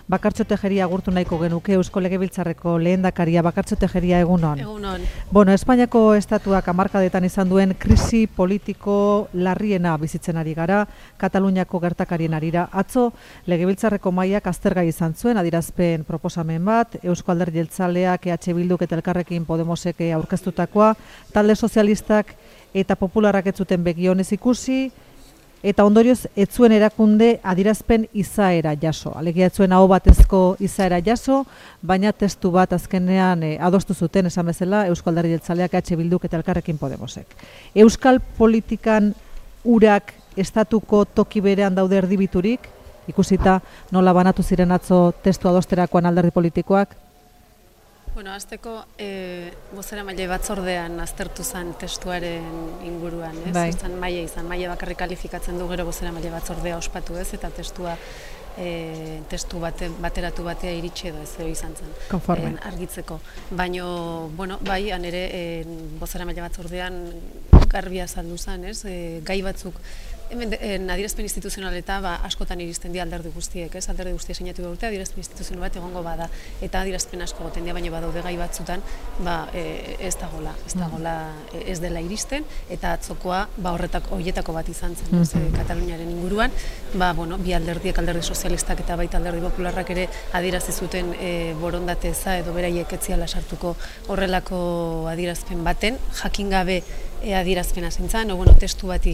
Bakartxo Tejeria agurtu nahiko genuke, Eusko Legebiltzarreko lehendakaria. Bakartxo Tejeria, egunon. Egunon. Bueno, Espainiako estatuak hamarkadetan izan duen krisi politiko larriena bizitzen ari gara, Kataluniako gertakarien arira. Atzo, Legebiltzarreko mahaiak aztergai izan zuen, adierazpen proposamen bat, Eusko Alderdi Jeltzaleak, EH Bilduk eta Elkarrekin Podemosek aurkeztutakoa, talde sozialistak eta popularrak ez zuten begionez ikusi, eta ondorioz ez zuen erakunde adierazpen izaera jaso. Alegia ez zuen aho batezko izaera jaso, baina testu bat azkenean adostu zuten, esan bezala, Eusko Alderdi Jeltzaleak, EH Bilduk eta Elkarrekin Podemosek. Euskal politikan urak estatuko toki berean daude erdibiturik, ikusita nola banatu ziren atzo testu adosterakoan alderdi politikoak? Bueno, azteko bozeramaile batzordean aztertu zen testuaren inguruan, ez? Bai. Maila bakarrik kalifikatzen du, gero bozeramaile batzordea ospatu ez, eta testua testu bateratu batea iritsi edo ez izan zen. Konforme. Argitzeko. Baina, bueno, bai, han ere bozeramaile batzordean garbia azaldu zen, ez? Gai batzuk hemen adierazpen instituzional eta askotan iristen dira alderdi guztiek, ez? Alderdi guztiek sinatu dute, adierazpen instituzional bat egongo bada, eta adierazpen asko goten dira, baina badaude gai batzutan, ez dela iristen, eta atzokoa horietako bat izan zen, Kataluniaren inguruan, bi alderdiek, alderdi sozialistak eta baita alderdi popularrak ere adierazi zuten borondate eza edo beraiek ez ziala sartuko horrelako adierazpen baten, jakin gabe adierazpena zintzen, testu bat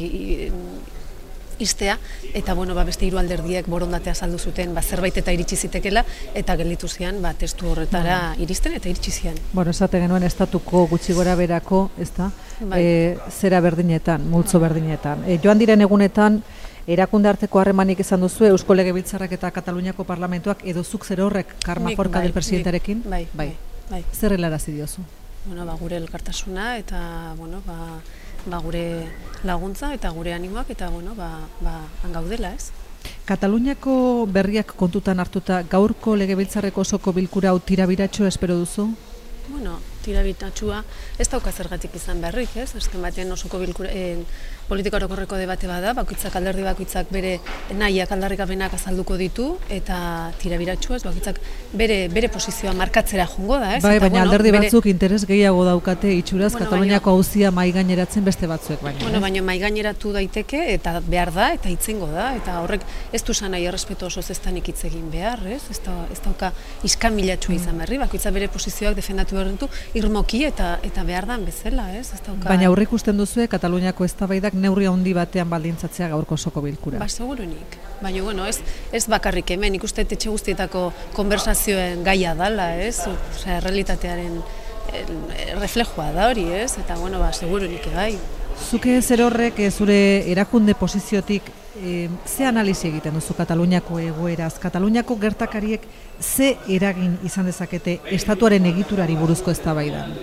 istea, eta beste hiru alderdiek borondatea saldu zuten zerbait eta iritsi zitekela, eta gelditu zian testu horretara iristen eta iritsi zian. Esate genuen estatuko gutxi gora berako, ezta? Zera berdinetan, multzo berdinetan. Joan diren egunetan, erakunde arteko harremanik izan duzu Eusko Legebiltzarrak eta Kataluniako parlamentuak edo zuk zer horrek Carme Forcadell presidentearekin? Bai. Zer helarazi diozu? Gure elkartasuna eta gure laguntza eta gure animoak eta han gaudela, ez? Kataluniako berriak kontutan hartuta gaurko Legebiltzarreko osoko bilkura hau tirabiratxo espero duzu? Tirabiratxua ez dauka zergatik izan berrik, ez? Azken batean osoko bilkura politika orokorreko debate bada, alderdi bakoitzak bere nahiak aldarrikapenak azalduko ditu, eta tirabiratxua ez, bakoitzak bere posizioa markatzera joango da, ez? Baina alderdi batzuk interes gehiago daukate itxuraz, Kataluniako auzia mahaigaineratzen beste batzuek baina. Baina mahaigaineratu daiteke, eta behar da, eta hitzengo da, eta horrek ez du nahi errespetu osoz ez danik hitz egin behar, ez? Ez dauka iskamilatxua izan berri, bakoitzak bere posizioak defendatu behar ditu, irmoki eta behar dan bezala, ez? Baina aurreik ikusten duzue Kataluniako eztabaidak neurri handi batean baldintzatzea gaurko osoko bilkura. Segurunik. Baina, ez bakarrik hemen, ikuste etxe guztietako konversazioen gaia dala, ez? Realitatearen reflejoa da hori, ez? Eta, segurunik bai. Zuke zer horrek zure erakunde posiziotik ze analizi egiten duzu Kataluniako egoeraz? Kataluniako gertakariek ze eragin izan dezakete estatuaren egiturari buruzko eztabaidan?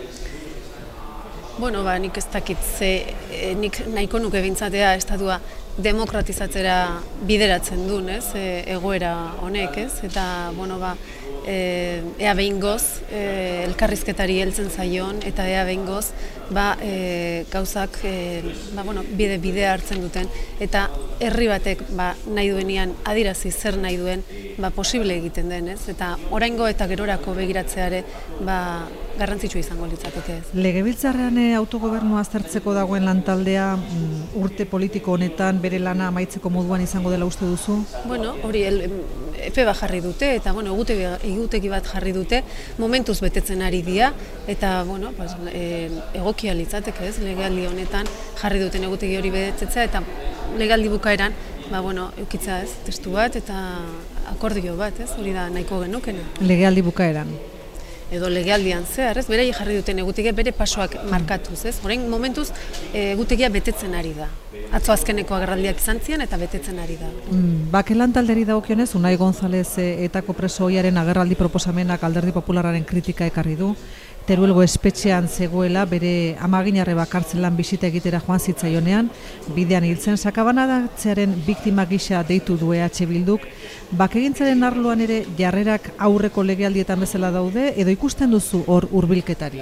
Nik ez dakit nik nahiko nuke bintzatea estatua demokratizatzera bideratzen duen, ez? Egoera honek, ez? Eta, ea behingoz, elkarrizketari heltzen zaion, eta ea behingoz, gauzak bidea hartzen duten, eta herri batek nahi duenean adirazi zer nahi duen posible egiten den, ez? Eta oraingo eta gerorako begiratzeare garrantzitsua izango litzateke ez. Legebiltzarrean autogobernua aztertzeko dagoen lantaldea urte politiko honetan bere lana amaitzeko moduan izango dela uste duzu? Hori epe bat jarri dute, eta egutegi bat jarri dute, momentuz betetzen ari dira, eta egokia litzateke ez, legealdi honetan jarri duten egutegi hori betetzea, eta legealdi bukaeran, eukitza ez, testu bat, eta akordio bat ez, hori da nahiko genukena. Legealdi bukaeran? Edo legealdian zehar, ez, berei jarri duten egutegia bere pasoak markatuz, ez, orain momentuz egutegia betetzen ari da. Atzo azkeneko agerraldiak izan zian eta betetzen ari da. Bakelan talderi dagokionez, Unai González etako preso ohiaren agerraldi proposamenak Alderdi Popularraren kritika ekarri du. Teruelgo espetxean zegoela bere amaginarre bakartzelan bisita egitera joan zitzaionean, bidean hiltzen sakabanatzearen biktima gisa deitu du EH Bilduk. Bakegintzaren arloan ere jarrerak aurreko legealdietan bezala daude, edo ikusten duzu hor hurbilketarik?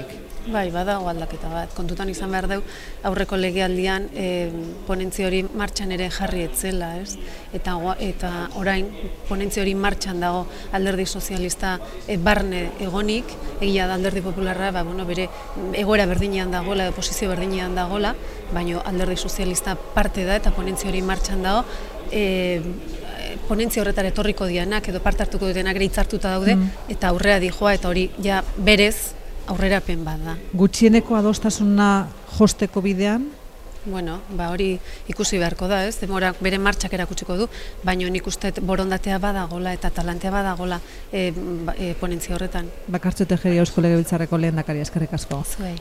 Bai, badago aldaketa bat. Kontutan izan behar dugu, aurreko legealdian ponentzia hori martxan ere jarri etzela, ez? Eta orain ponentzia hori martxan dago Alderdi Sozialista barne egonik, egia da Alderdi Popularra bere egoera berdinean dagoela, posizio berdinean dagoela, baina Alderdi Sozialista parte da eta ponentzia hori martxan dago, ponentzia horretara etorriko dianak edo parte hartuko dutenak ere hitzartuta daude, eta aurrera dijoa eta hori ja berez aurrerapen bat da. Gutxieneko adostasuna josteko bidean? Bueno, hori ikusi beharko da, ez? Demorak bere martxak erakutsiko du, baina nik uste borondatea badagola eta talantea badagola ponentzia horretan. Bakartxo Tejeria Eusko Legebiltzarreko lehendakaria, eskerrik asko. Zuei.